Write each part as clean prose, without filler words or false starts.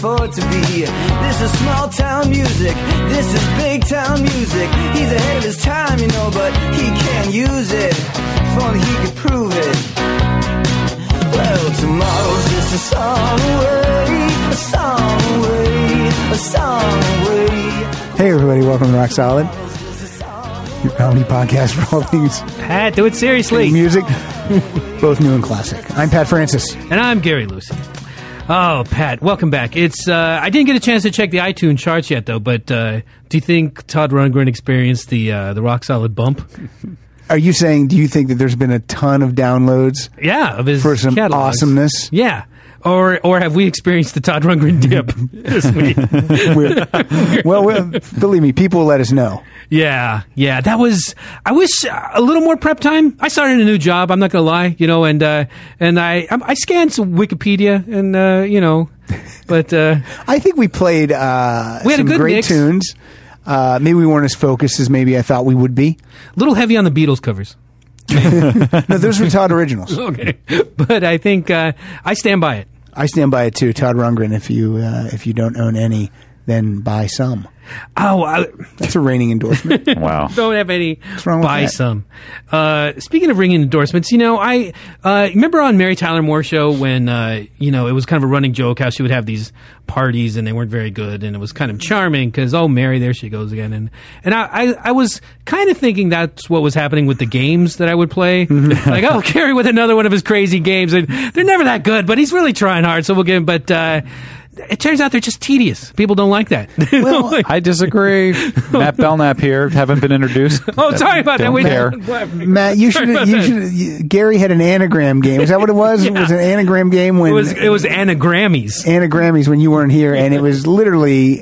afford to be. This is small town music, this is big town music. He's ahead of his time, you know, but he can't use it. If only he could prove it. Well, tomorrow's just a song away, a song away, a song away. Hey everybody, welcome to Rock Solid, your comedy podcast for all things Pat, do it seriously. music, both new and classic. I'm Pat Francis. And I'm Gary Lucy. Oh, Pat, welcome back. It's I didn't get a chance to check the iTunes charts yet, though. But do you think Todd Rundgren experienced the Rock Solid bump? Are you saying, do you think that there's been a ton of downloads? Yeah, of his for some catalogs. awesomeness? Yeah. Or have we experienced the Todd Rundgren dip this week? well, believe me, people will let us know. Yeah. That was. I wish a little more prep time. I started a new job. I'm not gonna lie, you know, and I scanned some Wikipedia and you know, but I think we played we had some a good great mix. tunes. Maybe we weren't as focused as maybe I thought we would be. a little heavy on the Beatles covers. No, those were Todd originals. Okay, but I think I stand by it. I stand by it too. Todd Rundgren. If you don't own any, then buy some. Oh, That's a reigning endorsement. Wow. don't have any. wrong with Buy that? some. Speaking of ringing endorsements, you know, I remember on Mary Tyler Moore show when you know, it was kind of a running joke how she would have these parties and they weren't very good, and it was kind of charming because, oh, Mary, there she goes again, and I was kind of thinking that's what was happening with the games that I would play. Like, oh, Gary with another one of his crazy games, and they're never that good, but he's really trying hard, so we'll give him. But it turns out they're just tedious. People don't like that. Well, I disagree. Matt Belknap here. Haven't been introduced. Oh, sorry about that. Don't Wait, care. Matt, you should. Gary had an anagram game. Is that what it was? Yeah. It was an anagram game when it was Anagrammies. Anagrammies when you weren't here, and it was literally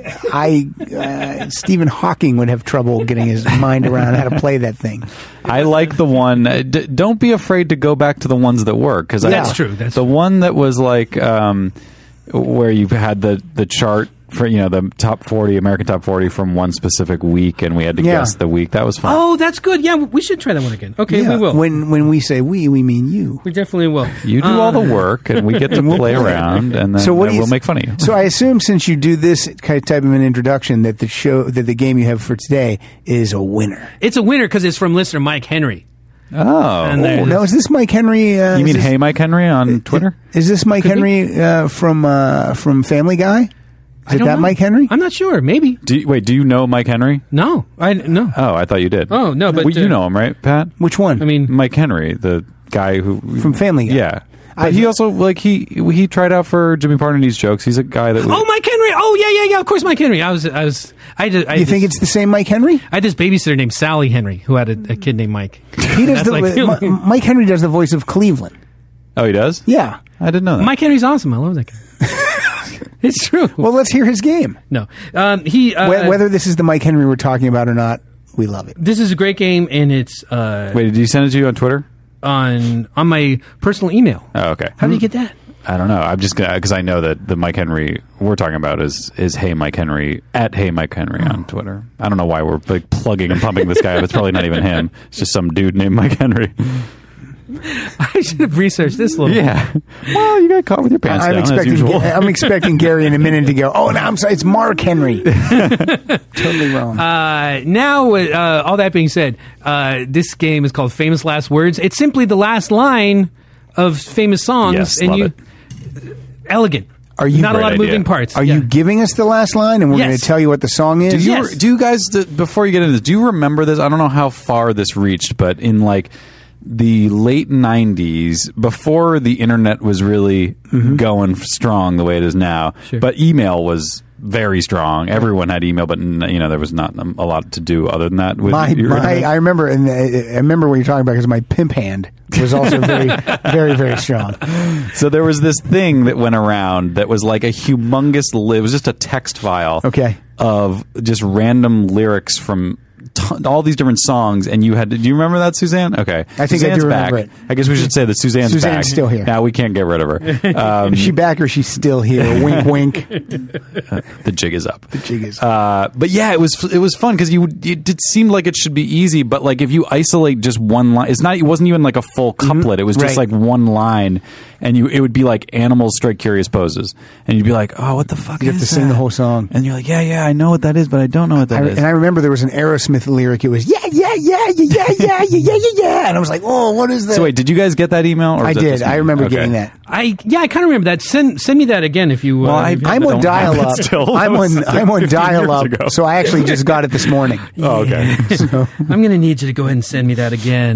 Stephen Hawking would have trouble getting his mind around how to play that thing. I like the one. Don't be afraid to go back to the ones that work, because That's true. That's the one that was like where you had the chart for, you know, the top 40 American top 40 from one specific week, and we had to guess the week. That was fun. Oh, that's good. Yeah, we should try that one again. Okay, Yeah. we will. When we say we mean you. We definitely will. You do all the work, and we get to play around, and then So what do you- we'll make fun of you. So I assume, since you do this type of an introduction, that the game you have for today is a winner. It's a winner because it's from listener Mike Henry. Oh, And there- Now, is this Mike Henry? you mean Hey Mike Henry on Twitter? Is this Mike Could be. Henry from Family Guy? Is I it don't that know. Mike Henry? I'm not sure. Maybe. Do you know Mike Henry? No. No. Oh, I thought you did. Oh, no, but, well, you know him, right, Pat? Which one? I mean, Mike Henry, the guy who From Family Guy. Yeah, but he also he tried out for Jimmy Parnadi's jokes. He's a guy that. oh, Mike Henry. Oh, yeah. Of course, Mike Henry. I You think it's the same Mike Henry? I had this babysitter named Sally Henry who had a kid named Mike. He does That's Mike Henry does the voice of Cleveland. Oh, he does? Yeah. I didn't know that. Mike Henry's awesome. I love that guy. It's true. Well, let's hear his game. No. He Whether this is the Mike Henry we're talking about or not, we love it. This is a great game, and it's Wait, did he send it to you on Twitter? on my personal email. Oh, okay. How do you get that? I don't know. I'm just gonna, because I know that the Mike Henry we're talking about is Hey Mike Henry at Hey Mike Henry on Twitter. I don't know why we're like plugging and pumping this guy up. It's probably not even him. It's just some dude named Mike Henry. I should have researched this a little. Yeah. Well, you got caught with your pants down as usual. I'm expecting Gary in a minute to go, oh, no, I'm sorry, it's Mark Henry. Totally wrong. Now, all that being said, this game is called Famous Last Words. It's simply the last line of famous songs, Yes, and love you it. Are elegant. you Not a Great lot of idea. moving parts. Are Yeah. you giving us the last line, and we're Yes. going to tell you what the song is? Yes. Do you guys, before you get into this, do you remember this? I don't know how far this reached, but in like the late 90s, before the internet was really going strong the way it is now, Sure. but email was very strong. Everyone had email, but you know there was not a lot to do other than that. With your internet. I remember, and I remember what you're talking about because my pimp hand was also very, very, very strong. So there was this thing that went around that was like a humongous. It was just a text file. Okay. Of just random lyrics from all these different songs, and you had to. Do you remember that, Suzanne? Okay, I think I Suzanne's do back. remember it. I guess we should say that Suzanne's back. Still here. Now we can't get rid of her. Is she back or is she still here? Wink, wink. The jig is up. The jig is But yeah, it was fun because it seemed like it should be easy, but like if you isolate just one line, it wasn't even like a full couplet. It was just Right. like one line, and it would be like animals strike curious poses, and you'd be like, oh, what the fuck? You have to sing the whole song. and you're like, yeah, I know what that is, but I don't know what that is. And I remember there was an Aerosmith lyric. It was yeah, and I was like, oh, what is that? So wait, did you guys get that email? Or I was that did. just me? I remember Okay. getting that. I kind of remember that. Send me that again if you. Well, if you- I'm on don't have it dial-up. still. I'm That was on like I'm on 15 years dial-up. ago. So I actually just got it this morning. Oh, okay. I'm going to need you to go ahead and send me that again.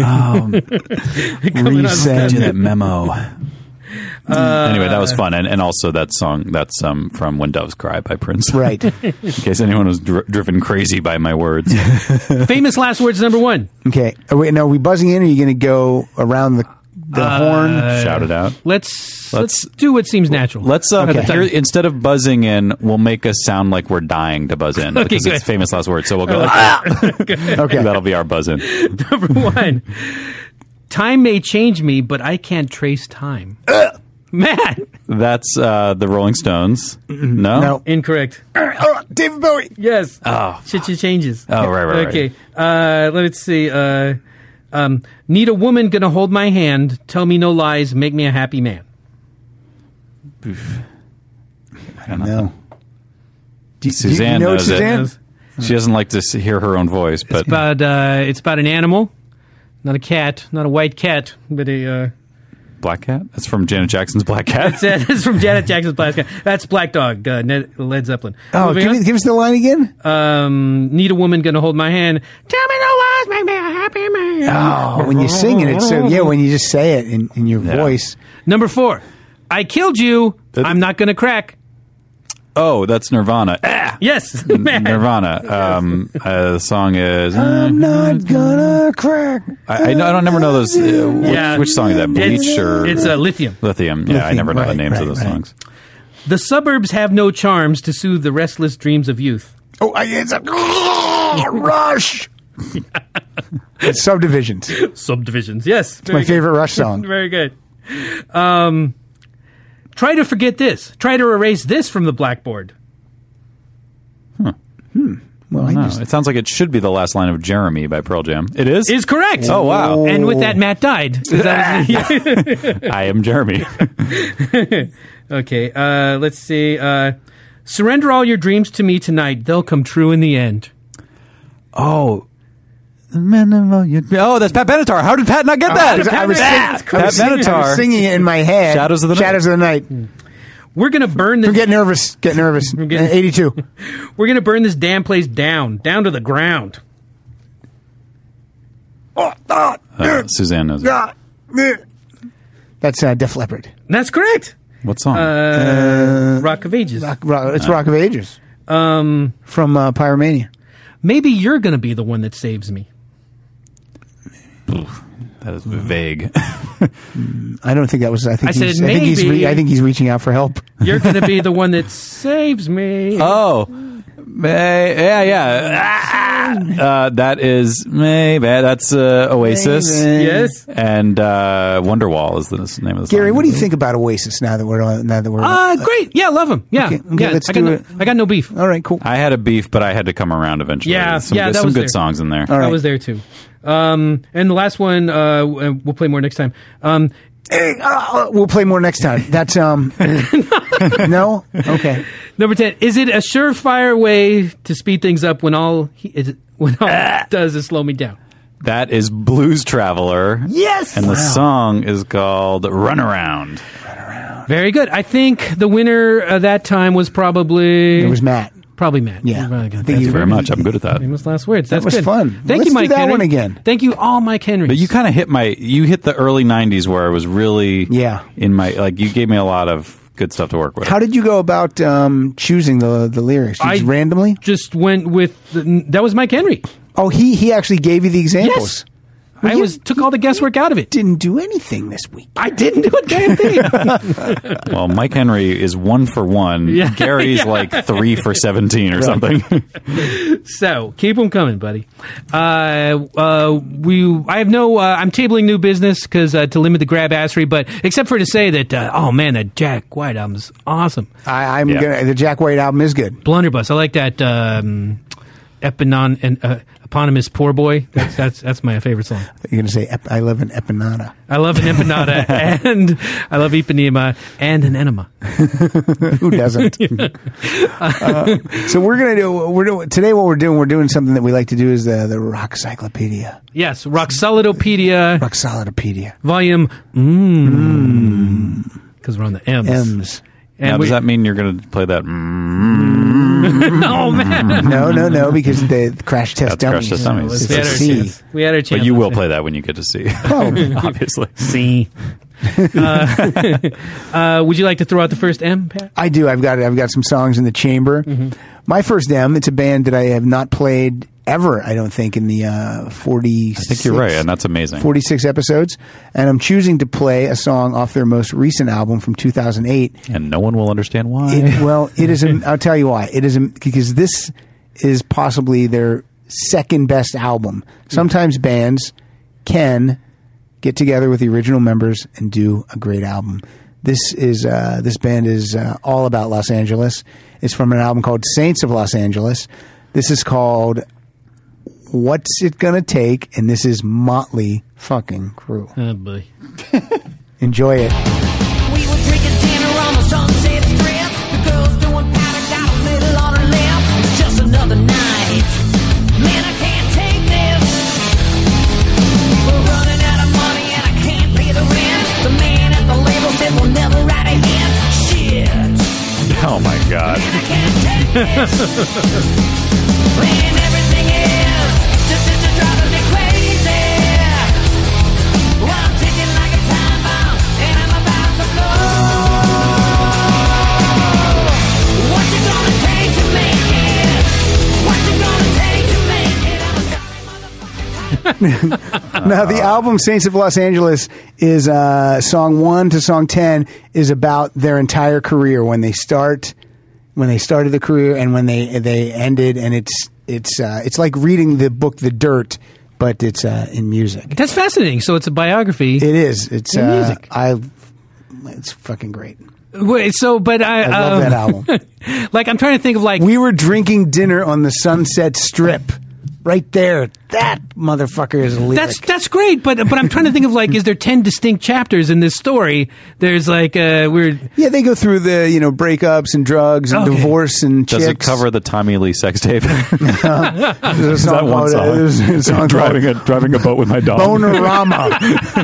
Resend. Do that memo. Anyway, that was fun, and also that song that's from "When Doves Cry" by Prince. Right. In case anyone was driven crazy by my words. Famous last words number 1. Okay. Wait, now are we buzzing in, or are you going to go around the horn? Shout it out. Let's do what seems natural. Let's here, instead of buzzing in, we'll make us sound like we're dying to buzz in because good. it's famous last words. So we'll go. Okay. That'll be our buzz in. Number 1. Time may change me, but I can't trace time. Matt. That's the Rolling Stones. No. No. Incorrect. David Bowie. Yes. Oh. Shit changes. Oh, right. Okay. Let's see. Need a woman gonna hold my hand, tell me no lies, make me a happy man. I don't know. No. Suzanne you know knows Suzanne? it. She doesn't like to hear her own voice, but It's about an animal, not a cat, not a white cat, but a. Black Cat. That's from Janet Jackson's Black Cat. It's from Janet Jackson's Black Cat. That's Black Dog, Led Zeppelin. Oh, Moving on. give us the line again. Need a woman gonna hold my hand, tell me no lies, make me a happy man. Oh, when you're singing it, so yeah, when you just say it in your voice. Number 4. I killed you. I'm not gonna crack. Oh, that's Nirvana. Yes, man. Nirvana. The song is. I'm not gonna crack. I don't never know those. Which song is that? Bleach or It's Lithium. Lithium? Yeah, I Lithium, never know the right, names of right, those right. songs. The suburbs have no charms to soothe the restless dreams of youth. Oh, it's a Rush. It's Subdivisions. Subdivisions, yes. My favorite Rush song. Very good. Try to forget this. Try to erase this from the blackboard. Well, No, it sounds like it should be the last line of Jeremy by Pearl Jam. It is? Is correct. Oh, wow. And with that, Matt died. Is that- I am Jeremy. Okay, let's see. Surrender all your dreams to me tonight. They'll come true in the end. Oh, that's Pat Benatar. How did Pat not get that? I was Pat Benatar. singing it in my head. Shadows of the Night. Shadows of the Night. We're gonna burn this. Get nervous. 82. We're gonna burn this damn place down to the ground. Suzanne knows it. That's Def Leppard. That's correct. What song? Rock of Ages. It's Rock of Ages. From Pyromania. Maybe you're gonna be the one that saves me. That is vague. I don't think that was. I think maybe. I think he's reaching out for help. You're gonna be the one that saves me. Oh, yeah. That is maybe that's Oasis. Yes. And Wonderwall is the name of the song. Gary, what do you think about Oasis now that we're Great. Yeah, love him. Yeah. Okay, Yeah, let's I got do no, it. I got no beef. All right, cool. I had a beef, but I had to come around eventually. Yeah, some, yeah, that some was good there. songs in there. All right. I was there too. And the last one, we'll play more next time. We'll play more next time. That's no. Okay. Number 10. Is it a surefire way to speed things up when all it does is slow me down? That is Blues Traveler. Yes. And the song is called Runaround. Very good. I think the winner at that time was probably It was Matt. Probably Matt. Yeah. Really good. Thank you very much. I'm good at that. Famous last words. That's was good. fun. Thank Let's you, Mike do that Henry. one again. Thank you, all Mike Henry. But you kind of hit the early 90s where I was really in my, like, you gave me a lot of good stuff to work with. How did you go about choosing the lyrics? Just randomly? Just went with that was Mike Henry. Oh, he actually gave you the examples. Yes. I took all the guesswork out of it. Didn't do anything this week. I didn't do a damn thing. Well, Mike Henry is 1 for 1. Yeah. Gary's like 3 for 17 or something. So keep them coming, buddy. I'm tabling new business because to limit the grab assery, but except for to say that, that Jack White album's awesome. The Jack White album is good. Blunderbuss. I like that eponymous Poor Boy. That's my favorite song. You're going to say, I love an empanada. I love an empanada, and I love Ipanema and an enema. Who doesn't? So we're doing something that we like to do is the Rock Cyclopedia. Yes, Rocksolidopedia. Rocksolidopedia. Volume, because we're on the M's. And now, does that mean you're going to play that? Oh, man. No, because the Crash Test Dummies. Crash Test Dummies. It's a C. We had our chance. But you will play that when you get to C. Oh. Obviously. C. Would you like to throw out the first M, Pat? I do. I've got some songs in the chamber. Mm-hmm. My first M, it's a band that I have not played ever, I don't think, in the 46. I think you're right, and that's amazing. 46 episodes. And I'm choosing to play a song off their most recent album from 2008. And no one will understand why. It is. I'll tell you why. It is because this is possibly their second best album. Sometimes bands can get together with the original members and do a great album. This band is all about Los Angeles. It's from an album called Saints of Los Angeles. This is called What's It Gonna Take? And this is Motley fucking Crue. Oh, boy. Enjoy it. We were drinking dinner on the Sunset Strip. The girls doing powder, got a little on her lip. It's just another night. Man, I can't take this. We're running out of money and I can't pay the rent. The man at the label said we'll never write a hit. Shit. Oh, my God. Man, I can't take this. Man, everything is just driving me crazy. Well, I'm ticking like a time bomb, and I'm about to blow. What you gonna take to make it? What you gonna take to make it? I'm sorry, motherfucker. Now, the album Saints of Los Angeles is song 1 to song 10 is about their entire career, when they started the career and when they ended, and it's like reading the book The Dirt, but it's in music. That's fascinating. So it's a biography. It is. It's in music. It's fucking great. Wait, I love that album. Like, I'm trying to think of like We were drinking dinner on the Sunset Strip. Right there, that motherfucker is a lyric. That's great, but I'm trying to think of like, is there 10 distinct chapters in this story? There's like weird. Yeah, they go through the breakups and drugs and divorce and Does chicks. it cover the Tommy Lee sex tape? There's a Is that one song? there's a song driving a boat with my dog. Bonerama.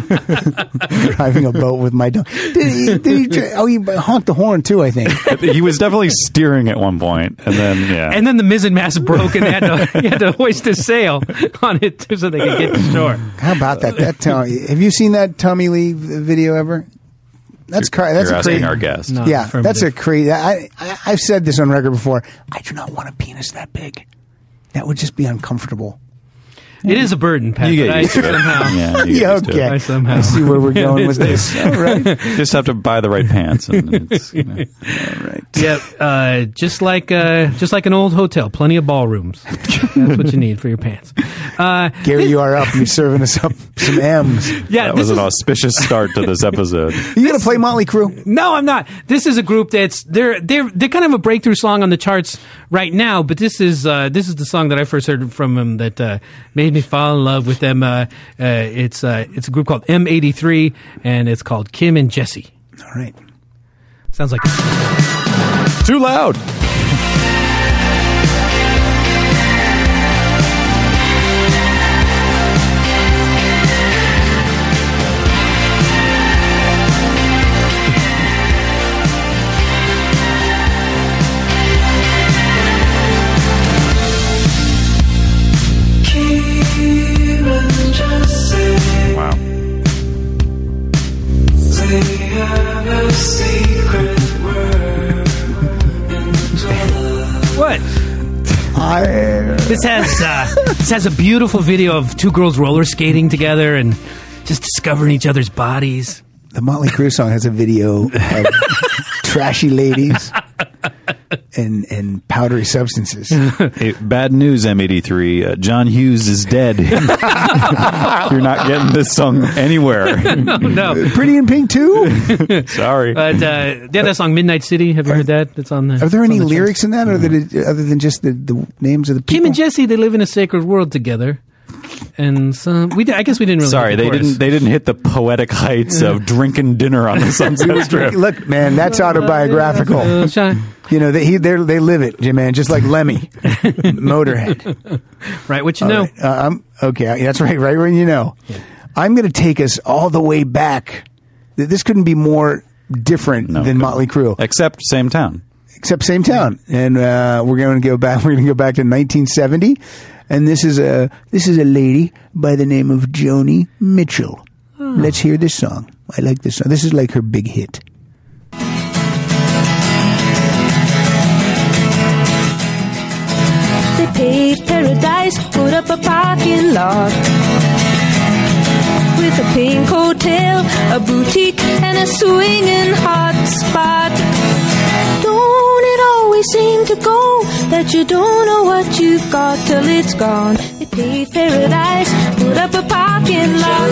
Driving a boat with my dog. Did he honked the horn too, I think. He was definitely steering at one point, and then And then the mizzen mast broke, and he had to hoist his sail on it so they could get to shore. How about that? Have you seen that Tommy Lee video ever? That's you're a asking crazy. our guest. No. Yeah, Affirmative. that's a crazy. I've said this on record before. I do not want a penis that big. That would just be uncomfortable. It is a burden, Pat. You get but used to it. somehow. Yeah, you get Yeah, used to it. okay. I somehow. I see where we're going with this. All right. Just have to buy the right pants. And it's, All right. Yeah, just like an old hotel, plenty of ballrooms. That's what you need for your pants. Gary, you are up. You're serving us up some M's. Yeah, that this was an is- auspicious start to this episode. You gonna play Motley Crue? No, I'm not. This is a group that's they're kind of a breakthrough song on the charts right now. But this is the song that I first heard from them that made me fall in love with them. It's a group called M83, and it's called Kim and Jesse. All right. Sounds like Too loud. Wow. what? This has a beautiful video of two girls roller skating together and just discovering each other's bodies. The Motley Crue song has a video of trashy ladies and powdery substances. Hey, bad news, M83. John Hughes is dead. You're not getting this song anywhere. No. Pretty in Pink too? Sorry. But that song Midnight City. Have you heard that? It's on the. Are there any it's on the lyrics in that, or other than just the names of the people? Kim and Jesse, they live in a sacred world together. And so I guess we didn't really. Sorry, they didn't hit the poetic heights of drinking dinner on the Sunset Strip. Look, man, that's autobiographical. You know, they live it, man, just like Lemmy, Motorhead. Right, what you know. Right. Okay, that's right. Right when you know. Yeah. I'm going to take us all the way back. This couldn't be more different than Motley Crue, except same town. And we're going to go back. We're going to go back to 1970. And this is a lady by the name of Joni Mitchell. Oh. Let's hear this song. I like this song. This is like her big hit. They paved paradise, put up a parking lot with a pink hotel, a boutique, and a swinging hot spot. Don't it always seem to go that you don't know what you've got till it's gone? They paved paradise, put up a parking lot.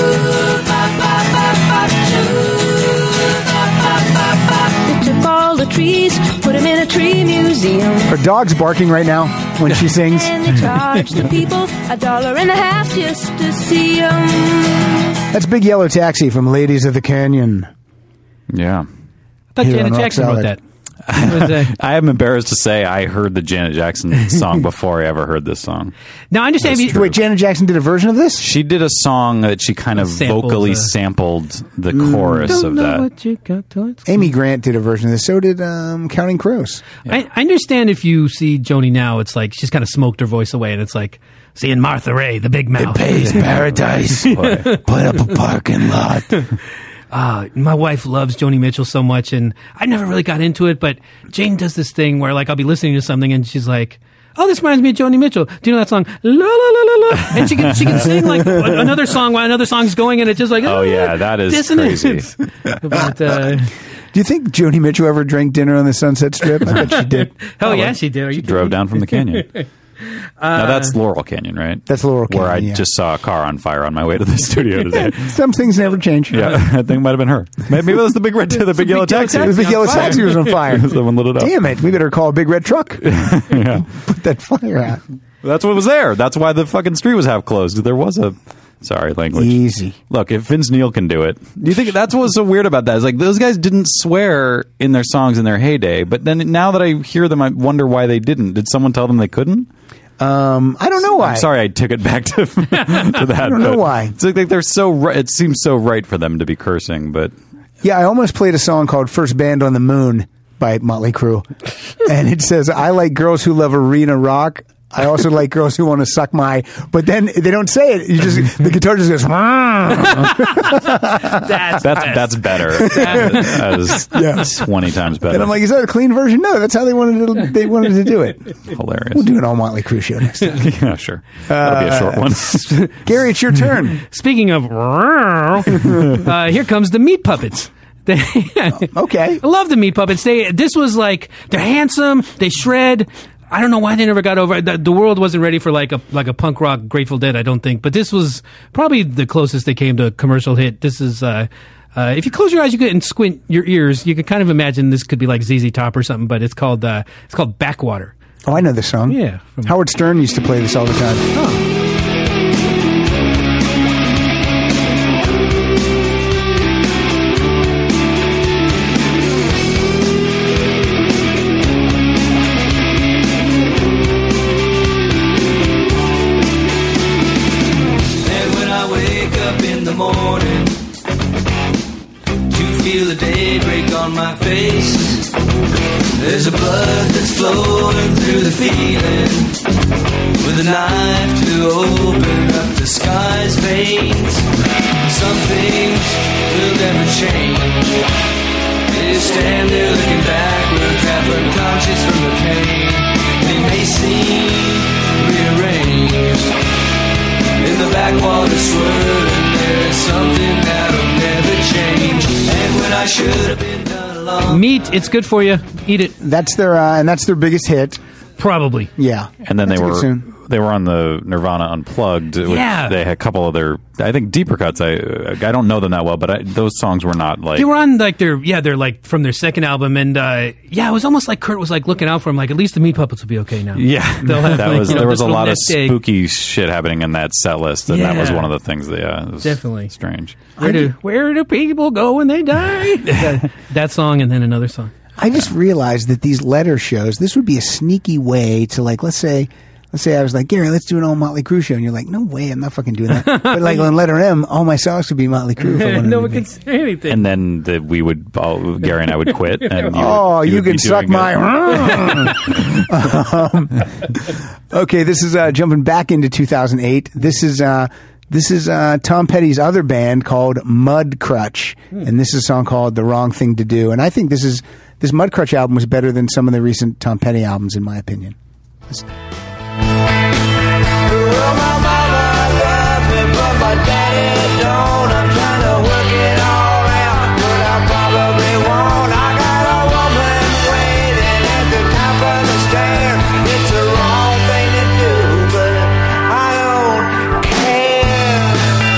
They took all the trees, put them in a tree museum. Her dog's barking right now when she sings. And they charged the people $1.50 just to see them. That's Big Yellow Taxi from Ladies of the Canyon. Yeah. I thought Here Janet on Jackson Rock wrote Salad. that. I am embarrassed to say I heard the Janet Jackson song before I ever heard this song. Now, I understand. Wait, Janet Jackson did a version of this? She did a song that she kind of vocally sampled the chorus of that. What you got till it's Amy Grant did a version of this. So did Counting Crows. I understand if you see Joni now, it's like she's kind of smoked her voice away, and it's like seeing Martha Ray, the big mouth. Pays paradise. Put up a parking lot. My wife loves Joni Mitchell so much, and I never really got into it, but Jane does this thing where, like, I'll be listening to something, and she's like, oh, this reminds me of Joni Mitchell. Do you know that song? La, la, la, la, la. And she can sing, like, another song while another song's going, and it's just like, oh, yeah, that is dissonance. crazy. But, do you think Joni Mitchell ever drank dinner on the Sunset Strip? I bet she did. Hell yeah, she did. She drove down from the canyon. Now that's Laurel Canyon, right? That's Laurel Canyon, where I yeah. just saw a car on fire on my way to the studio today. Some things never change. Yeah, I think it might have been her. Maybe that was the big red, the big yellow taxi. The big yellow taxi was on fire. Someone lit it up. Damn it! We better call a big red truck. Yeah. Put that fire out. That's what was there. That's why the fucking street was half closed. There was a. Sorry, language. Easy. Look, if Vince Neil can do it, do you think that's what's so weird about that? Is like those guys didn't swear in their songs in their heyday, but then now that I hear them, I wonder why they didn't. Did someone tell them they couldn't? I don't know why. I'm sorry, I took it back to that. I don't know why. It's like they're so right. It seems so right for them to be cursing, but yeah, I almost played a song called "First Band on the Moon" by Motley Crue, and it says, "I like girls who love arena rock. I also like girls who want to suck my," but then they don't say it. You just the guitar just goes. That's better. That is 20 times better. And I'm like, is that a clean version? No, that's how they wanted to do it. Hilarious. We'll do an all Motley Crue show next time. Yeah, sure. That'll be a short one. Gary, it's your turn. Speaking of, here comes the Meat Puppets. Okay. I love the Meat Puppets. This was like, they're handsome, they shred. I don't know why they never got over it. The world wasn't ready for like a punk rock Grateful Dead, I don't think. But this was probably the closest they came to a commercial hit. This is if you close your eyes, and squint your ears, you can kind of imagine this could be like ZZ Top or something. But it's called Backwater. Oh, I know this song. Yeah, Howard Stern used to play this all the time. Oh. Morning to feel the day break on my face. There's a blood that's flowing through the feeling, with a knife to open up the sky's veins. Some things will never change. They stand there looking backward, trapped unconscious from the pain. They may seem rearranged. In the backwater swirling, there's something that'll never change. And when I should have been done along. Meat, it's good for you. Eat it. That's their biggest hit. Probably. Yeah. And then That's a good tune. they were on the Nirvana Unplugged. Which Yeah. They had a couple of their, I think, deeper cuts. I don't know them that well, but those songs were not like. They were on like they're like from their second album, and it was almost like Kurt was like looking out for him, like at least the Meat Puppets will be okay now. Yeah, They'll have, that like, was you know, there was this a little lot of nest egg. spooky shit happening in that set list, and that was Yeah. one of the things that was Definitely. strange. Where do people go when they die? that song, and then another song. I just realized that these letter shows, this would be a sneaky way to, like, let's say I was like, Gary, let's do an all Motley Crue show. And you're like, no way, I'm not fucking doing that. But like on letter M, all my songs could be Motley Crue if I wanted No them one to can be. say anything. And then Gary and I would quit. And You can suck my. Okay, this is jumping back into 2008. This is Tom Petty's other band called Mudcrutch, and this is a song called "The Wrong Thing to Do." And I think this Mudcrutch album was better than some of the recent Tom Petty albums, in my opinion. Well, my mama loves me, but my daddy don't. I'm trying to work it all out, but I probably won't. I got a woman waiting at the top of the stairs. It's the wrong thing to do, but I don't care.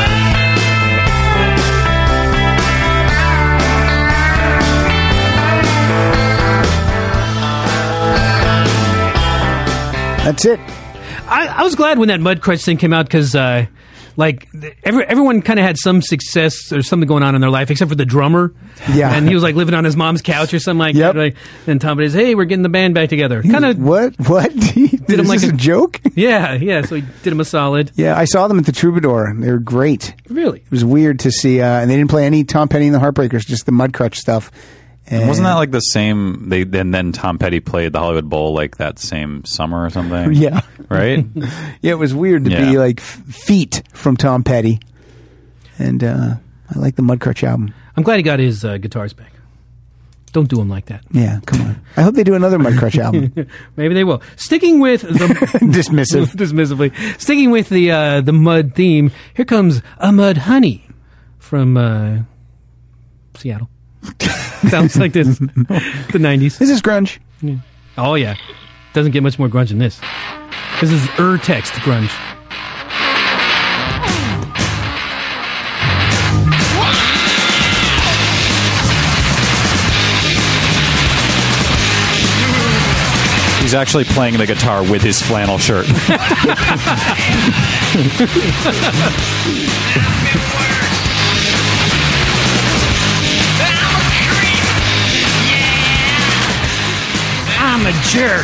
That's it. I was glad when that Mudcrutch thing came out because, everyone kind of had some success or something going on in their life, except for the drummer. Yeah. And he was like living on his mom's couch or something like Yep. that. Right? And Tom Petty says, "Hey, we're getting the band back together." Kind of. What? Did him is like this a joke? Yeah. So he did him a solid. Yeah, I saw them at the Troubadour. They were great. Really. It was weird to see, and they didn't play any Tom Petty and the Heartbreakers, just the Mudcrutch stuff. And Wasn't that like the same? And then Tom Petty played the Hollywood Bowl like that same summer or something. Yeah. Right. Yeah, it was weird to be Yeah. like feet from Tom Petty. And I like the Mudcrutch album. I'm glad he got his guitars back. Don't do him like that. Yeah, come on. I hope they do another Mudcrutch album. Maybe they will. Sticking with the Dismissive. dismissively. Sticking with the mud theme. Here comes a Mud Honey from Seattle. Sounds like this. The 90s. This is grunge. Oh yeah, doesn't get much more grunge than this. This is text grunge. He's actually playing the guitar with his flannel shirt. I'm a jerk.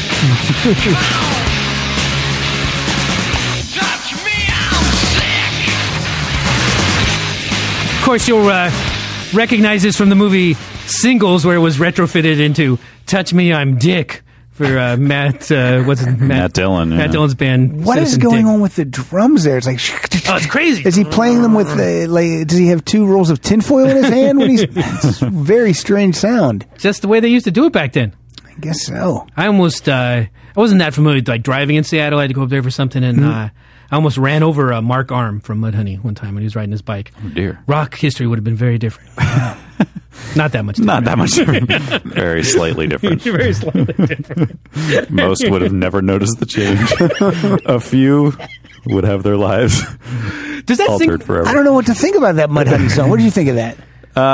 Of course, you'll recognize this from the movie Singles, where it was retrofitted into "Touch Me, I'm Dick" for Matt. Matt Dillon, yeah. Matt Dillon's band. What is Citizen going Dick. on with the drums there? It's like, Oh, it's crazy. Is he playing them with does he have 2 rolls of tinfoil in his hand when he's? It's a very strange sound. Just the way they used to do it back then. I guess so. I almost I wasn't that familiar with like driving in Seattle. I had to go up there for something, and I almost ran over Mark Arm from Mudhoney one time when he was riding his bike. Oh dear. Rock history would have been very different. Not that much. Not different. that much different. Very slightly different. Very slightly different. Most would have never noticed the change. A few would have their lives Does that altered thing? forever. I don't know what to think about that Mudhoney song. What did you think of that?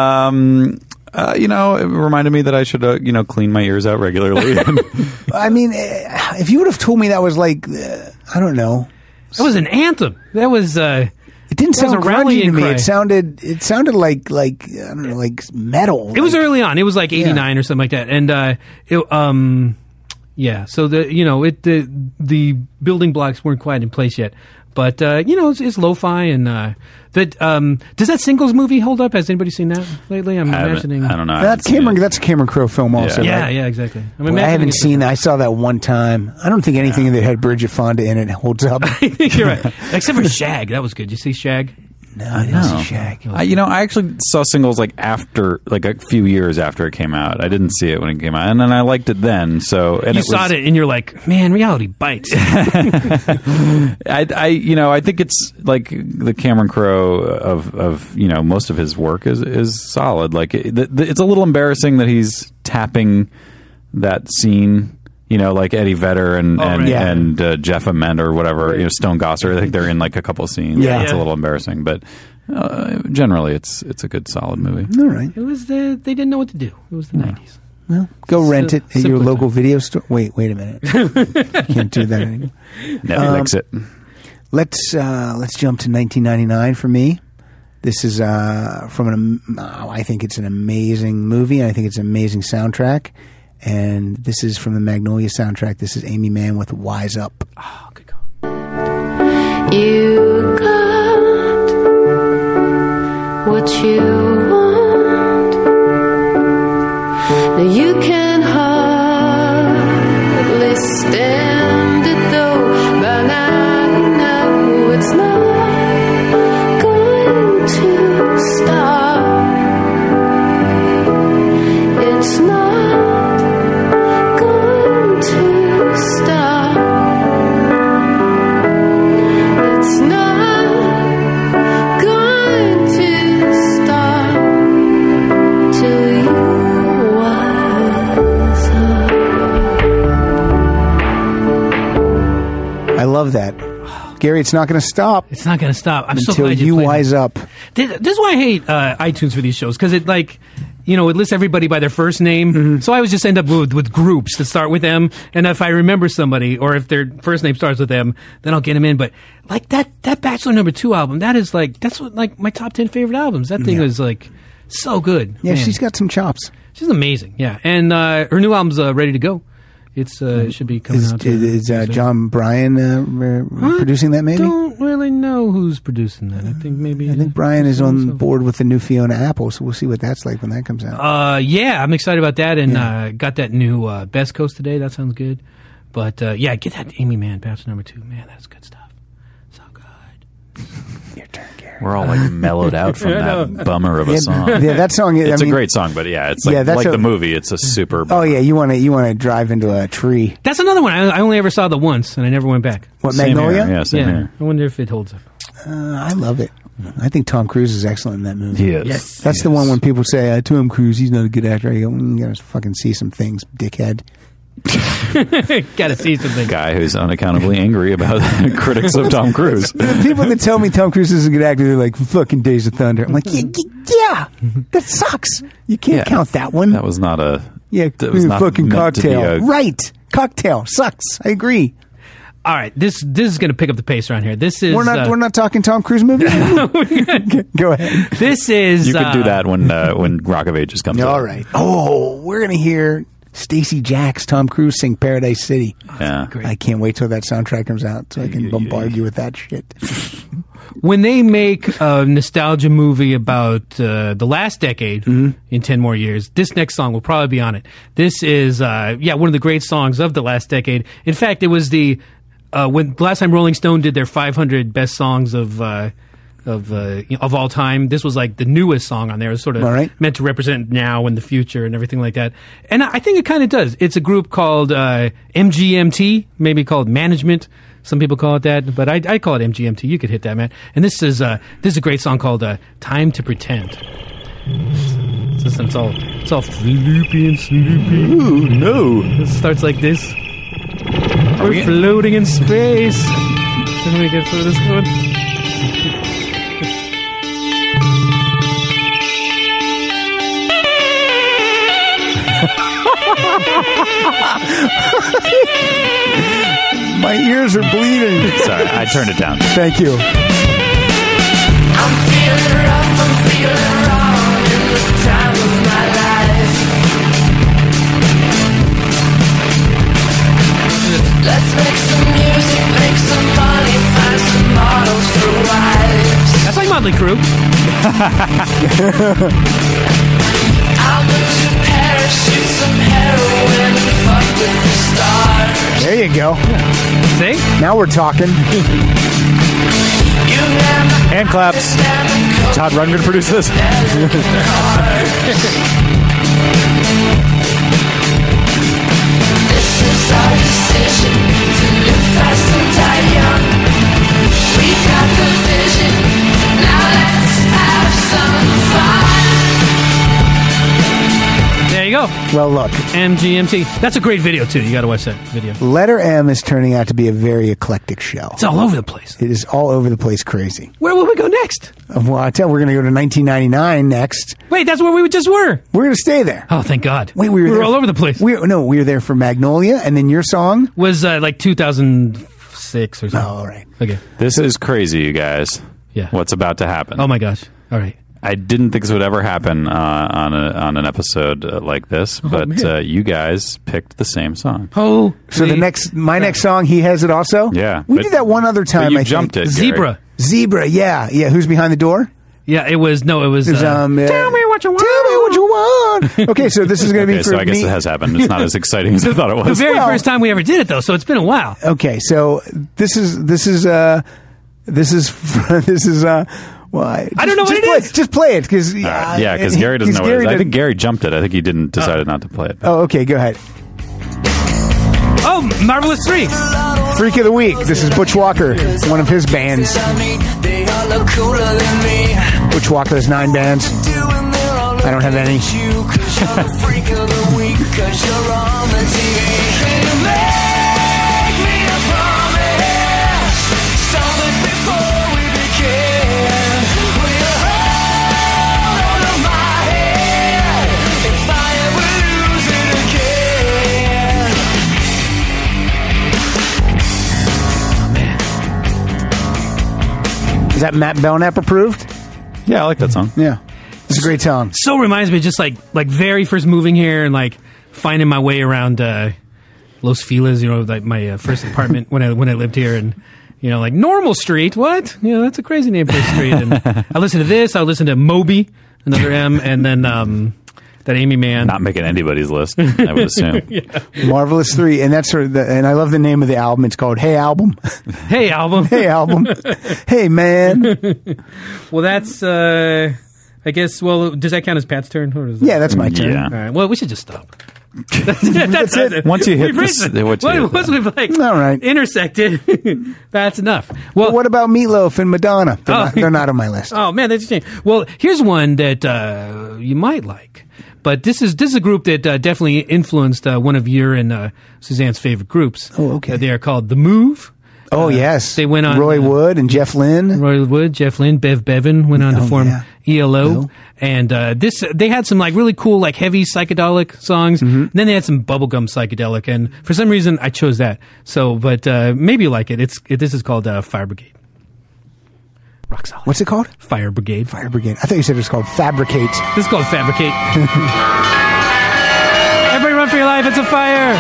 It reminded me that I should, clean my ears out regularly. I mean, if you would have told me that was like, I don't know. That was an anthem. That was. It didn't It was sound a grungy to rallying me. cry. It sounded like I don't know, like metal. It was Like, early on. It was like 89 or something like that. And yeah. So the building blocks weren't quite in place yet. But it's lo-fi and does that Singles movie hold up? Has anybody seen that lately? I'm imagining. I don't know. I That's haven't seen it. That's a Cameron Crowe film also. Yeah, right? yeah, exactly. Boy, I haven't seen that. I saw that one time. I don't think anything that had Bridget Fonda in it holds up. You're right. Except for Shag. That was good. You see Shag? No, I didn't see Shag. I actually saw Singles like after, like a few years after it came out. I didn't see it when it came out, and then I liked it then. So and You saw it and you're like, man, reality bites. I think it's like the Cameron Crowe of most of his work is solid. Like it's a little embarrassing that he's tapping that scene. Like Eddie Vedder and Jeff Ament or whatever, Stone Gossard. I think they're in like a couple scenes. Yeah. It's a little embarrassing, but generally it's a good, solid movie. All right. It was they didn't know what to do. It was the 90s. Well, go rent it at your simpler local time. video store. Wait a minute. Can't do that anymore. Netflix it. Let's jump to 1999 for me. This is I think it's an amazing movie. I think it's an amazing soundtrack. And this is from the Magnolia soundtrack. This is Amy Mann with Wise Up. Oh, good call. You got what you want. Now you can hardly stand it though. But now you know it's not going to stop. It's not going to stop. It's not going to stop till you wise up. I love that. Gary, it's not going to stop It's not going to stop. I'm so until glad you played wise it. up. This is why I hate iTunes for these shows, because it it lists everybody by their first name. Mm-hmm. So I always just end up with groups that start with them. And if I remember somebody, or if their first name starts with them, then I'll get them in. But like that Bachelor #2 album, that's what my top 10 favorite albums. That thing was like so good. Yeah, Man. she's got some chops. She's amazing. Yeah, and her new album's ready to go. It should be coming out. Is John Bryan producing that? Maybe. Don't really know who's producing that. I think maybe. I think Brian is on board with the new Fiona Apple, so we'll see what that's like when that comes out. Yeah, I'm excited about that, and got that new Best Coast today. That sounds good. But get that Amy Mann, Bachelor #2. Man, that's good stuff. So good. Your turn, Gary. We're all like mellowed out from that bummer of a song. Yeah, that song. It's a great song, but it's like, that's the movie. It's a super. Oh yeah, you want to drive into a tree. That's another one. I only ever saw that once, and I never went back. What, Same Magnolia? here. Yeah, same here. I wonder if it holds up. I love it. I think Tom Cruise is excellent in that movie. He is. Yes. That's the one when people say, Tom Cruise, he's not a good actor. I go, you gotta fucking see some things, dickhead. Got to see something. Guy who's unaccountably angry about critics of Tom Cruise. The people that tell me Tom Cruise is a good actor, they're like, fucking Days of Thunder. I'm like, yeah, that sucks. You can't count that one. That was not a. Yeah, that was not fucking meant to be Cocktail. a- Right. Cocktail sucks. I agree. All right, this is going to pick up the pace around here. This is We're not talking Tom Cruise movie. Go ahead. This is You could do that when Rock of Ages comes out. All right. Oh, we're gonna hear Stacey Jacks, Tom Cruise sing Paradise City. Yeah. I can't wait till that soundtrack comes out so I can bombard you with that shit. When they make a nostalgia movie about the last decade in 10 more years, this next song will probably be on it. This is one of the great songs of the last decade. In fact, it was the last time Rolling Stone did their 500 best songs of all time. This was like the newest song on there. It was sort of All right. meant to represent now and the future and everything like that. And I think it kind of does. It's a group called MGMT, maybe called Management. Some people call it that, but I call it MGMT. You could hit that, man. And this is a great song called "Time to Pretend." It's all floopy and snoopy. Ooh, no. It starts like this. We're floating in space. Can we get through this going? My ears are bleeding. Sorry, I turned it down. Thank you. I'm feeling rough, I'm feeling wrong in the time of my life. Let's make some music, make some money, find some models for wives. That's like Motley Crue. I'll move to Paris, shoot some heroin, and fuck with the stars. There you go. See? Now we're talking. Hand claps. Todd Rundgren produced this. This is our decision to live fast and die young. We've got the vision, now let's have some fun. There you go. Well, look, MGMT. That's a great video, too. You got to watch that video. Letter M is turning out to be a very eclectic show. It's all over the place. It is all over the place crazy. Where will we go next? Well, I tell you, we're going to go to 1999 next. Wait, that's where we just were. We're going to stay there. Oh, thank God. Wait, we were there all over the place. We were there for Magnolia, and then your song Was like 2006 or something. Oh, all right. Okay. This is crazy, you guys. Yeah. What's about to happen? Oh, my gosh. All right. I didn't think this would ever happen on an episode like this, but man. you guys picked the same song. Oh. So my next song, he has it also. Yeah, we but- did that one other but time. you I jumped think. it, Gary. Zebra. Yeah. Who's behind the door? Yeah, it was. Tell me what you want. Tell me what you want. Okay, so this is going to be Okay, for so I guess me. it has happened. It's not as exciting as I thought it The was. very Well- first time we ever did it, though, so it's been a while. Okay, so this is well, I don't know what it is. Just play it because Yeah, because Gary doesn't know what it is. I think Gary jumped it. I think he decided not to play it. Oh, okay, go ahead. Oh, Marvelous 3. Freak of the Week. This is Butch Walker, one of his bands. They all look cooler than me. Butch Walker has 9 bands. I don't have any. You, 'cause you're a freak of the week, 'cause you're on the TV. Can you make me a promise? Stop it before we begin. Will you hold on to my hand if I ever lose it again? Is that Matt Belknap approved? Yeah, I like that song. Yeah. It's a great song. So reminds me of just like very first moving here and like finding my way around Los Feliz, like my first apartment when I lived here, and like Normal Street. What? That's a crazy name for a street. And I listened to this. I listened to Moby, another M, and then that Amy Mann. Not making anybody's list, I would assume. Marvelous 3, and that's sort of and I love the name of the album. It's called Hey Album. Hey, album. Hey Album. Hey man. Well, that's I guess. Well, does that count as Pat's turn? Or is that? Yeah, that's my turn. Yeah. All right. Well, we should just stop. That's it. Once you hit We've this- reached it. once you hit Once that. we've like All right. intersected, that's enough. Well, But what about Meatloaf and Madonna? They're not on my list. oh man, that's a shame. Well, here's one that you might like, but this is a group that definitely influenced one of your and Suzanne's favorite groups. Oh, okay. They are called The Move. Oh yes, they went on, Roy Wood and Jeff Lynne. Roy Wood, Jeff Lynne, Bev Bevan went on to form yeah. ELO, and they had some like really cool like heavy psychedelic songs. And then they had some bubblegum psychedelic, and for some reason I chose that. So, but maybe you like it. This is called Fire Brigade. Rock solid. What's it called? Fire Brigade. Fire Brigade. I thought you said it was called Fabricate. This is called Fabricate. Everybody run for your life! It's a fire.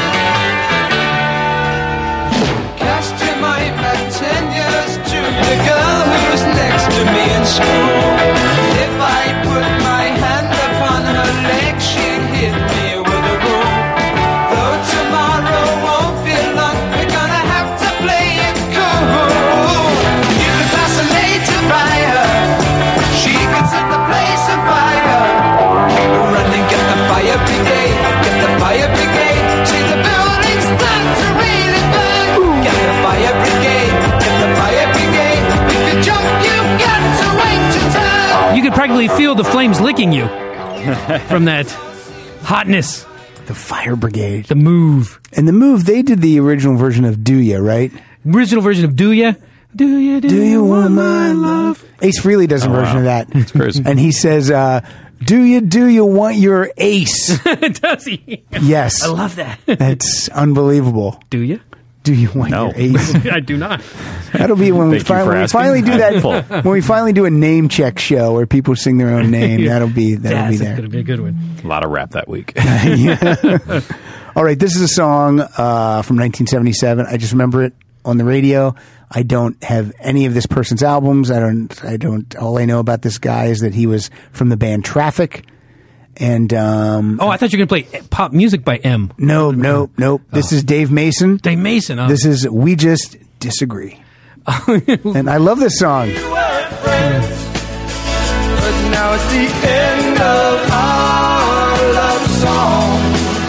Cast your mind back 10 years to the girl who was next to me in school. If I put my hand upon her leg, she'd hit me with a rule. Though tomorrow won't be long, we're gonna have to play it cool. You could fascinate her by her. She could set the place on fire. Run and get the fire brigade. Get the fire brigade. See the buildings start to really burn. Get the fire brigade. Get the fire brigade. If you jump, you've got to wait your turn. You could practically feel the flames licking you from that hotness. The Fire Brigade. The Move. And The Move, they did the original version of Do Ya, right? Original version of Do Ya? Do you want my love? Ace Frehley does a version of that. It's crazy. And he says, do you want your ace? Does he? Yes. I love that. That's unbelievable. Do you? Do you want No. your ace? I do not. That'll be when we Thank you for asking. finally do that. Full. When we finally do a name check show where people sing their own name, that'll be That's there. going to be a good one. A lot of rap that week. All right, this is a song from 1977. I just remember it on the radio. I don't have any of this person's albums. I don't. All I know about this guy is that he was from the band Traffic. And Oh, I thought you were going to play pop music by M. no. This is Dave Mason. Dave Mason. Oh. This is We Just Disagree. And I love this song. But now it's the end of our love song.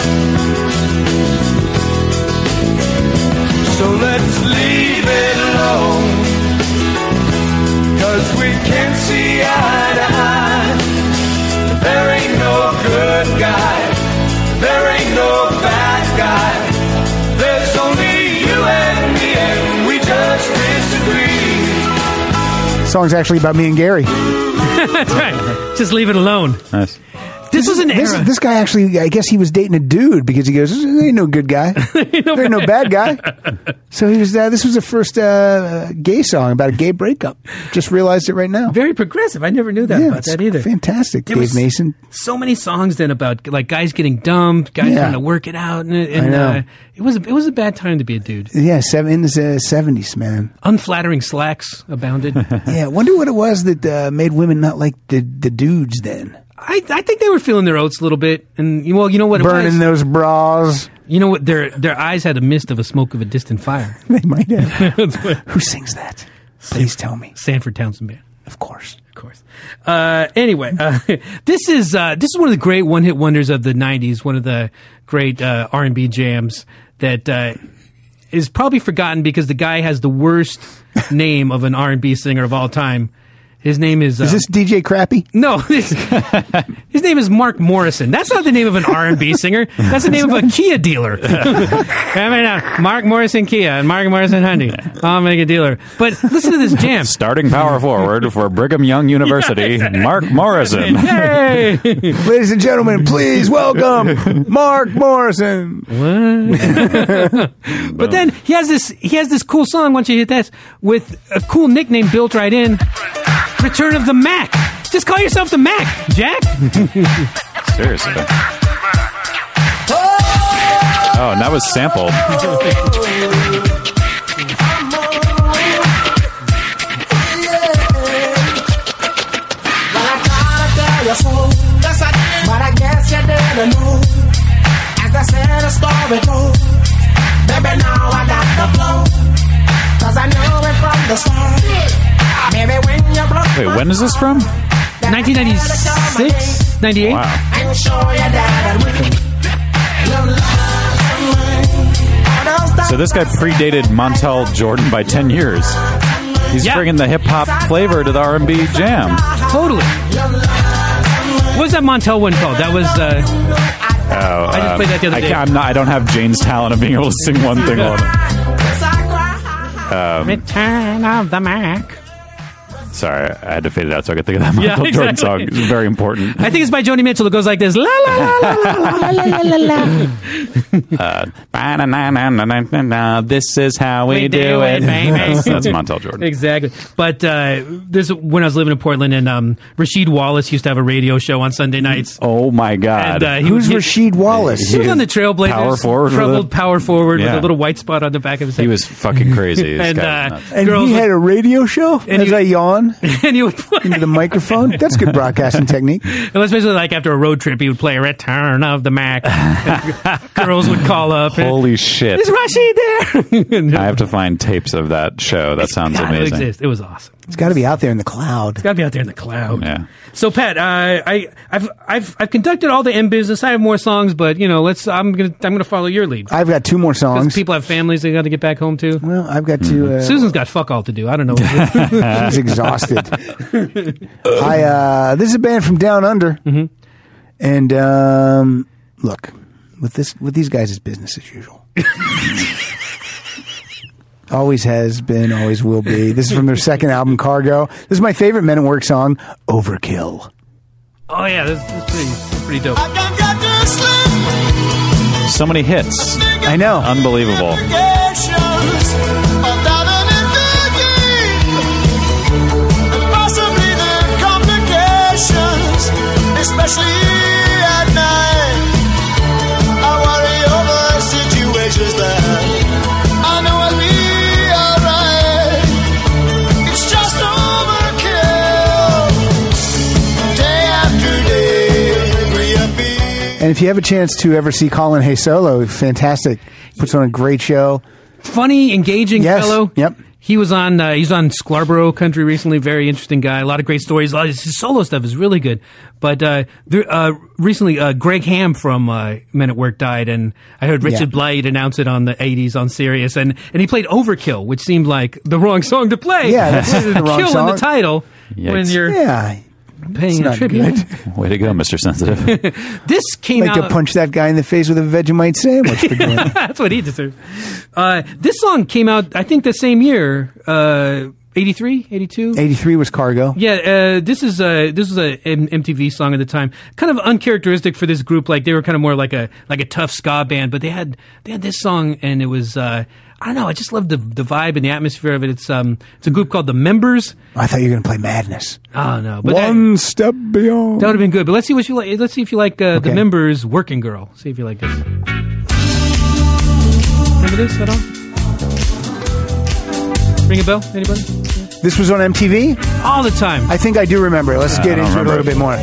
So let's leave it alone, 'cause we can't see eye to eye. There ain't no good guy, there ain't no bad guy. There's only you and me, and we just disagree. Song's actually about me and Gary. That's right. Just leave it alone. Nice. This was an era. This guy actually, I guess he was dating a dude because he goes, there ain't no good guy. There ain't no bad guy. So he was. This was the first gay song about a gay breakup. Just realized it right now. Very progressive. I never knew that about it's that either. Fantastic, There Dave was Mason. So many songs then about like guys getting dumped, guys trying to work it out, and I know. it was a bad time to be a dude. Yeah, in the 70s, man. Unflattering slacks abounded. Yeah, I wonder what it was that made women not like the dudes then. I think they were feeling their oats a little bit, and well, you know what it Burning was? those bras. You know what? Their eyes had a mist of a smoke of a distant fire. They might have. Who sings that? Please tell me. Sanford Townsend Band. Of course. Of course. Anyway, this is one of the great one-hit wonders of the '90s. One of the great R&B jams that is probably forgotten because the guy has the worst name of an R&B singer of all time. His name is... Is this DJ Crappy? No, his name is Mark Morrison. That's not the name of an R&B singer. That's the name of a Kia dealer. Mark Morrison Kia and Mark Morrison Hyundai. I'll make a dealer. But listen to this jam. Starting power forward for Brigham Young University, Mark Morrison. Hey! Ladies and gentlemen, please welcome Mark Morrison. But then he has this cool song, once you hit that, with a cool nickname built right in. Return of the Mac. Just call yourself the Mac, Jack. Seriously. Oh, and that was sampled. But I guess you didn't know. As I said, a story told. Baby, now I got the flow. 'Cause I knew it from the start. Baby, when you blow. Wait, when is this from? 1996? 98? Wow. I'm sure you did it. So this guy predated Montel Jordan by 10 years. He's bringing the hip-hop flavor to the R&B jam. Totally. What was that Montel one called? That was... I just played that the other day. I don't have Jane's talent of being able to sing one thing on it. Return of the Mac. Sorry, I had to fade it out so I could think of that Michael Jordan song. It's very important. I think it's by Joni Mitchell. It goes like this. La la la la la la la. This is how we do it. Baby. That's Montel Jordan. Exactly. But this when I was living in Portland, and Rasheed Wallace used to have a radio show on Sunday nights. Oh my God. And, Who's Rasheed Wallace? He was on the Trailblazers. Power forward. Troubled power forward with Yeah. a little white spot on the back of his head. He was fucking crazy. This And, guy was nuts. And girls he would- had a radio show as I yawn and he would play. into the microphone. That's good broadcasting technique. It was basically like after a road trip, he would play Return of the Mac. Girls would call up. Holy shit. Is Rashid there? I have to find tapes of that show. That sounds God, amazing. It was awesome. It's got to be out there in the cloud. Got to be out there in the cloud. Yeah. So Pat, I've conducted all the M business. I have more songs, but I'm gonna follow your lead. I've got two more Because songs. people have families they got to get back home to. Well, I've got to. Susan's got fuck all to do. I don't know. She's exhausted. This is a band from Down Under, and look, with these guys, it's business as usual. Always has been, always will be. This is from their second album, Cargo. This is my favorite Men at Work song, Overkill. Oh yeah, this is pretty dope. So many hits. I know. Unbelievable. Especially at night, I worry over situations that I know I'll be alright. It's just overkill, day after day, reappear. And if you have a chance to ever see Colin Hay Solo, fantastic. Puts on a great show. Funny, engaging Yes. fellow. Yep. He was on Scarborough Country recently. Very interesting guy. A lot of great stories. A lot of his solo stuff is really good. But recently, Greg Ham from Men at Work died, and I heard Richard Blight announce it on the 80s on Sirius, and he played Overkill, which seemed like the wrong song to play. Yeah, that's the wrong Kill song. in the title when Yikes. you're paying a not tribute. good. Way to go, Mr. Sensitive. This came Like out. to punch that guy in the face with a Vegemite sandwich for doing it. That's what he deserves. This song came out, I think, the same year, 83, 82. 83 was Cargo. Yeah, this was a MTV song at the time. Kind of uncharacteristic for this group. Like they were kind of more like a tough ska band, but they had this song, and it was I don't know. I just love the vibe and the atmosphere of it. It's a group called The Members. I thought you were going to play Madness. Oh no, but One step beyond. that would have been good. But let's see what you like. Let's see if you like The Members' "Working Girl." See if you like this. Remember this at all? Ring a bell? Anybody? This was on MTV? All the time. I think I do remember it. Let's get don't into it a little remember bit more.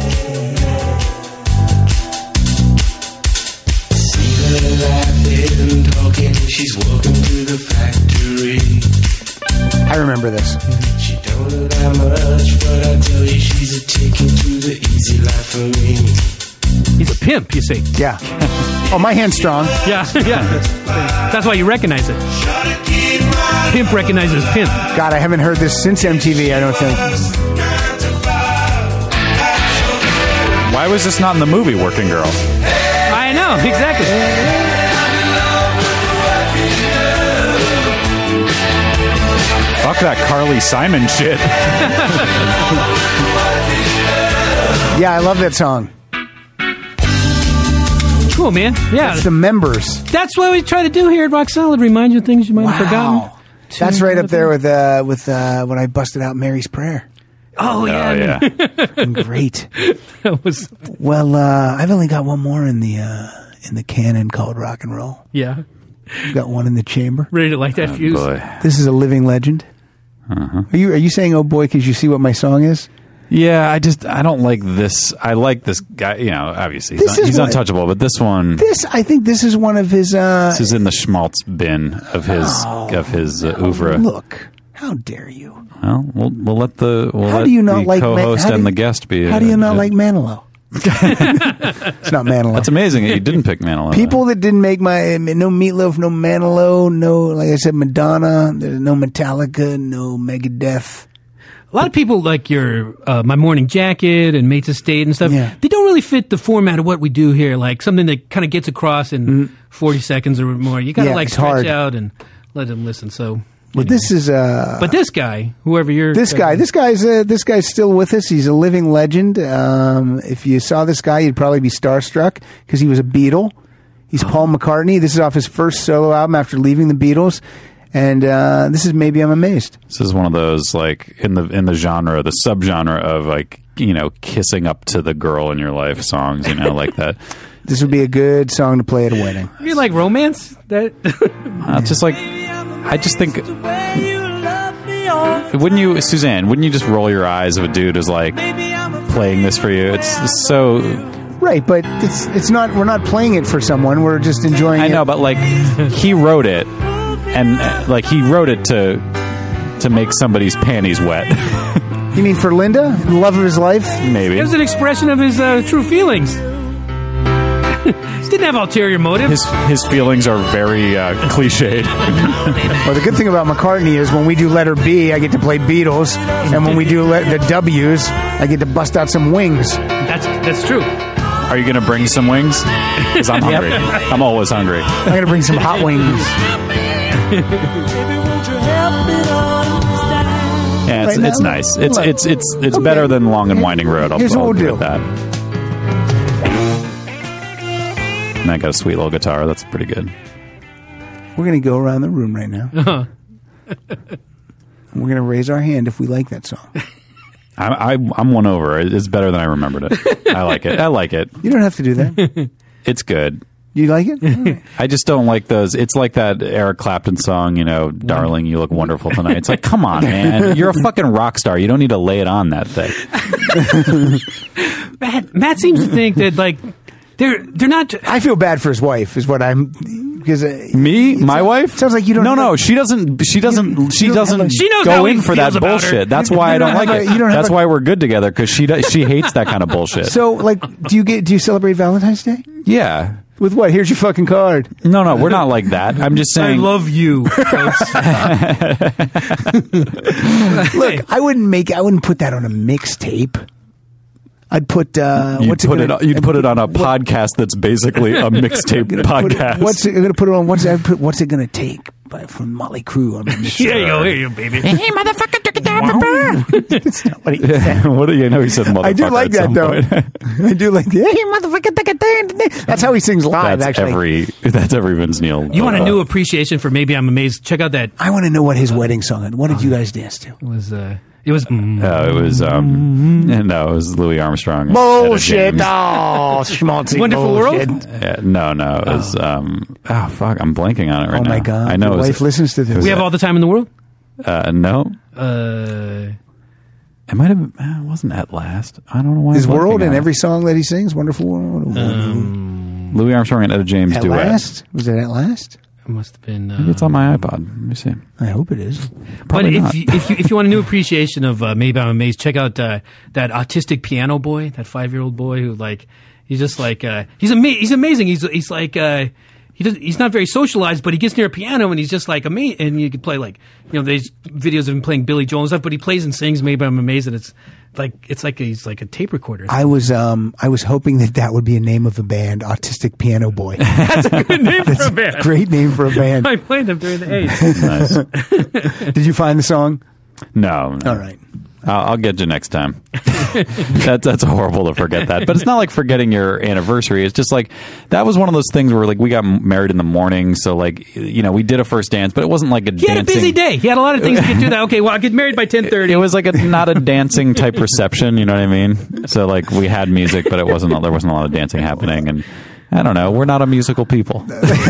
She's walking to the factory. I remember this. She don't know that much, but I tell you she's a ticket to the easy life for me. He's a pimp, you see. Yeah. Oh, my hand's strong. Yeah, yeah. That's why you recognize it. Pimp recognizes pimp. God, I haven't heard this since MTV, I don't think. Why was this not in the movie Working Girl? I know, exactly. Fuck that Carly Simon shit. Yeah, I love that song. Cool, man. Yeah. It's The Members. That's what we try to do here at Rock Solid. Remind you of things you might have forgotten. That's right up there with when I busted out Mary's Prayer. Oh, yeah. yeah. Great. That was, Well, I've only got one more in the canon called rock and roll. yeah. I've got one in the chamber. Ready to light that fuse? Boy. This is a living legend. Are you saying "oh boy" because you see what my song is? Yeah, I don't like this. I like this guy. You know, obviously This is he's what- untouchable, but this one, I think this is one of his. this is in the schmaltz bin of his oeuvre. Look, how dare you? Well, we'll let the How do you not like co-host how do- and the guest be. How do you not like Manilow? It's not Manilow. That's amazing that you didn't pick Manilow. People that didn't make no Meatloaf, no Manilow, no, like I said, Madonna, there's no Metallica, no Megadeth. A lot of people like your My Morning Jacket and Mates of State and stuff. Yeah. They don't really fit the format of what we do here. Like something that kind of gets across in 40 seconds or more. You got to Yeah, like it's stretch hard. out and let them listen. So, But this is but this guy, whoever you're, this guy's still with us. He's a living legend. If you saw this guy, you'd probably be starstruck because he was a Beatle. He's Paul McCartney. This is off his first solo album after leaving the Beatles. And this is Maybe I'm Amazed. This is one of those like in the genre, the subgenre of like, you know, kissing up to the girl in your life songs, you know, like that. This would be a good song to play at a wedding. you like romance. That Just like, I just think, wouldn't you, Suzanne? Wouldn't you just roll your eyes if a dude is like playing this for you? It's so. Right, but it's not. We're not playing it for someone. We're just enjoying it. I know, but like he wrote it, and like he wrote it to make somebody's panties wet. You mean for Linda, the love of his life? Maybe it was an expression of his true feelings. Didn't have ulterior motive. his feelings are very cliched. Well, the good thing about McCartney is when we do letter B, I get to play Beatles, and when we do the W's, I get to bust out some Wings. That's true. Are you going to bring some wings? Because I'm hungry. I'm always hungry. I'm going to bring some hot wings. Yeah, Right now, it's nice. It's look. it's better than Long and Winding Road. Here's what I'll we'll give do. it that. And that got a sweet little guitar. That's pretty good. We're going to go around the room right now. And we're going to raise our hand if we like that song. I'm won over. It's better than I remembered it. I like it. I like it. You don't have to do that. It's good. You like it? All right. I just don't like those. It's like that Eric Clapton song, you know, "Darling, you look wonderful tonight." It's like, come on, man. You're a fucking rock star. You don't need to lay it on that thing. Matt seems to think that like they're not. I feel bad for his wife, is what I'm. Because Me, my wife. Sounds like you don't. No, she doesn't. She doesn't. She doesn't. She knows go how in he for that feels about her. bullshit. That's why I don't like it. That's why we're good together because she hates that kind of bullshit. So, like, do you celebrate Valentine's Day? Yeah. With what? Here's your fucking card. No, we're not like that. I'm just I saying. love you. folks. Look, I wouldn't put that on a mixtape. I'd put You'd put it on a podcast that's basically a mixtape podcast. What's it going to put it on? What's it going to take from Motley Crue on my mixtape? Here you go, baby. Hey, motherfucker, That's not what he said. What do you know? He said motherfucker. I do like at that some though. point. I do like that. Hey, motherfucker. That's how he sings live. That's actually, that's every Vince Neil. You want a new appreciation for Maybe I'm Amazed? Check out that. I want to know what his wedding song is. What did you guys dance to? It was. It was no, it was Louis Armstrong. and Etta Bullshit. James. Oh, schmaltzy Wonderful bullshit. World? No, it was fuck, I'm blanking on it right now. Oh my god! I know Your it was- wife listens to this. We have all the time in the world. No, it might have. It wasn't At Last. I don't know why. His I'm blanking world on in it. every song that he sings. Wonderful World. Louis Armstrong and Etta James At duet. last? Was it At Last? It must have been. Maybe it's on my iPod. Let me see. I hope it is. But Probably not. if you want a new appreciation of Maybe I'm Amazed, check out that autistic piano boy, that 5-year-old boy who he's just like he's amazing. He's like he's not very socialized, but he gets near a piano and he's just like amazing. And you can play there's videos of him playing Billy Joel and stuff, but he plays and sings Maybe I'm Amazed, and it's like he's like a tape recorder. I was hoping that would be a name of a band, Autistic Piano Boy. That's a good name for a band. Great name for a band. I played them during the 80s. Nice. Did you find the song? No. All right. I'll get you next time. That's horrible to forget that, but it's not like forgetting your anniversary. It's just like that was one of those things where we got married in the morning, so we did a first dance, but it wasn't like He had a busy day. He had a lot of things to get to. That okay, well, I'll get married by 10:30. It was like not a dancing type reception. You know what I mean? So we had music, but there wasn't a lot of dancing happening, and I don't know. We're not a musical people.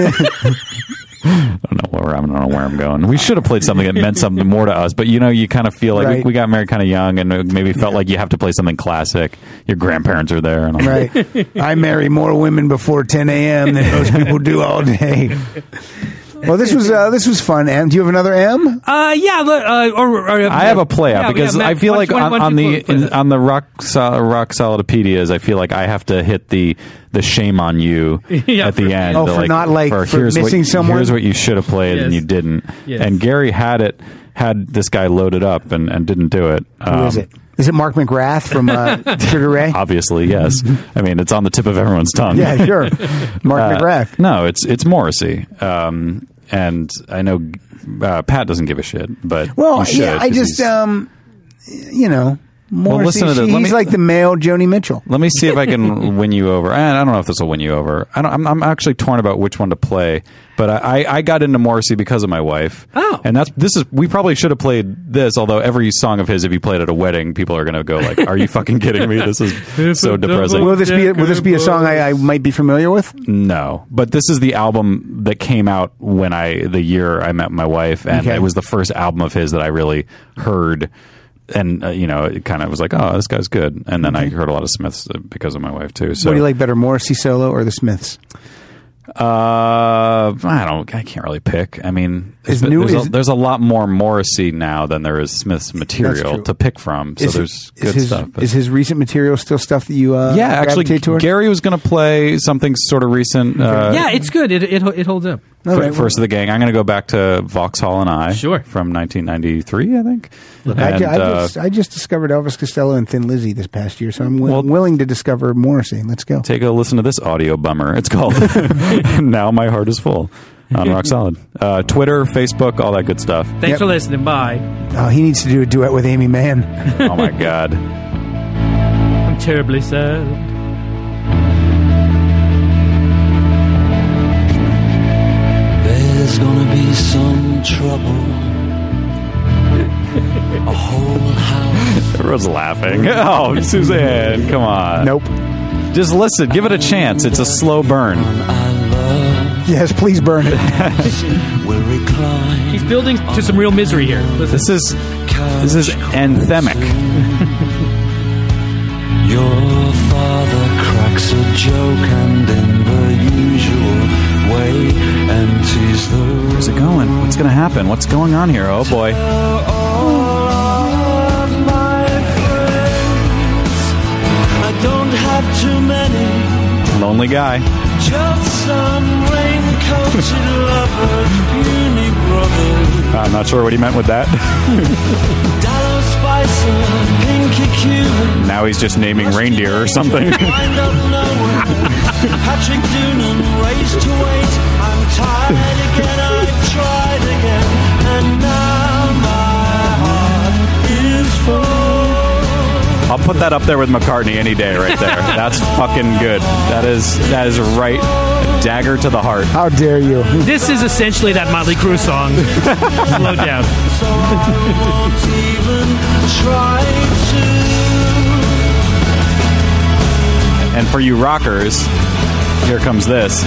I don't know where I'm going. We should have played something that meant something more to us, but you kind of feel like Right. we got married kind of young, and it maybe felt like you have to play something classic. Your grandparents are there, and all that. Right. I marry more women before 10 a.m. than most people do all day. Well, this was fun. Em, do you have another M? I have a play out because I feel like on the rock solidipedias, I feel like I have to hit the shame on you Yeah, at the end. Oh, for not for here's missing someone? Here's what you should have played and Yes. you didn't. Yes. And Gary had this guy loaded up and didn't do it. Who is it? Is it Mark McGrath from Sugar Ray? Obviously, yes. I mean, it's on the tip of everyone's tongue. Yeah, sure. Mark McGrath. No, it's Morrissey. And I know Pat doesn't give a shit, but Well, you should, yeah, I 'cause just, Morrissey, listen to this. he's like the male Joni Mitchell. Let me see if I can win you over. I don't know if this will win you over. I'm actually torn about which one to play, but I got into Morrissey because of my wife. Oh. And we probably should have played this, although every song of his, if you played at a wedding, people are going to go like, are you fucking kidding me? This is so depressing. Will this be a song I might be familiar with? No, but this is the album that came out the year I met my wife, and Okay. it was the first album of his that I really heard. And it kind of was like, oh, this guy's good. And then I heard a lot of Smiths because of my wife too. So What do you like better, Morrissey solo or the Smiths? I can't really pick. I mean, there's a lot more Morrissey now than there is Smith's material true. to pick from. So there's good stuff. But Is his recent material still stuff that you yeah, actually, gravitate toward? Gary was going to play something sort of recent. Yeah, it's good. It holds up. All right, First of the Gang. I'm going to go back to Vauxhall and I. Sure. From 1993, I think. I just discovered Elvis Costello and Thin Lizzy this past year, so I'm willing to discover Morrissey. Let's go. Take a listen to this audio bummer. It's called Now My Heart Is Full on Rock Solid. Twitter, Facebook, all that good stuff. Thanks for listening. Bye. Oh, he needs to do a duet with Amy Mann. Oh, my God. I'm terribly sad. There's gonna be some trouble. A whole house. Everyone's laughing. Oh, Suzanne, come on. Nope. Just listen. Give it a chance. It's a slow burn. I love Yes, please burn it. will recline. He's building to some real misery here. Listen. This is anthemic. Your father cracks a joke, and in the usual away and tease the Where's it going? What's going to happen? What's going on here? Oh boy. all of my friends. I don't have too many, Lonely guy. just some rain-coated lovers, puny brothers. I'm not sure what he meant with that. Dallas Spicer, Pinky Cuban. Now he's just naming reindeer or something. Wind up nowhere. Patrick Doonan raised to wait. I'm tired again, I tried again, and now my heart is full. I'll put that up there with McCartney any day right there. That's fucking good. That is right. A dagger to the heart. How dare you? This is essentially that Motley Crue song. Slow down. So I won't even try to. And for you rockers, here comes this.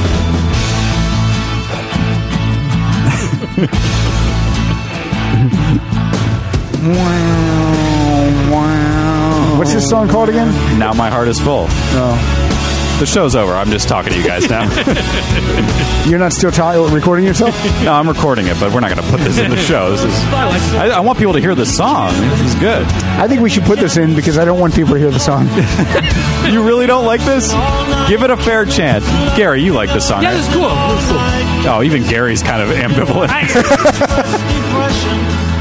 What's this song called again? Now my heart is full. Oh, The show's over. I'm just talking to you guys now. you're not still recording yourself? No, I'm recording it, but we're not going to put this in the show. This is. I want people to hear the song. This is good. I think we should put this in because I don't want people to hear the song. You really don't like this? Give it a fair chance. Gary, you like this song, Yeah, right? this is cool. This is cool. Oh, even Gary's kind of ambivalent. Depression.